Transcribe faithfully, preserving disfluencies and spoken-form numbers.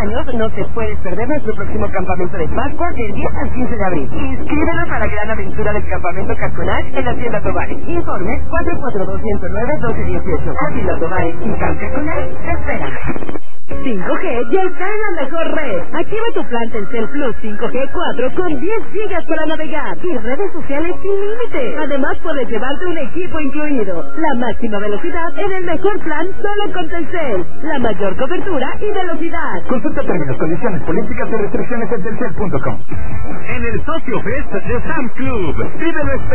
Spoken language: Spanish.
años, no te puedes perder nuestro próximo campamento de Pascua del diez al quince de abril. Inscríbenos a la gran aventura del campamento Caconac en Hacienda Tovares. Informe cuatro cuatro dos cero nueve uno dos uno ocho. Hacienda Tovares y Camp Caconac te espera. cinco G ya está en la mejor red. Activa tu plan Telcel Plus cinco G cuatro con diez gigas para navegar y redes sociales sin límite. Además puedes llevarte un equipo incluido. La máxima velocidad en el mejor plan solo con Telcel. La mayor cobertura y velocidad. Consulta términos, condiciones, políticas y restricciones en telcel punto com. En el Socio Fest de Sam's Club, vive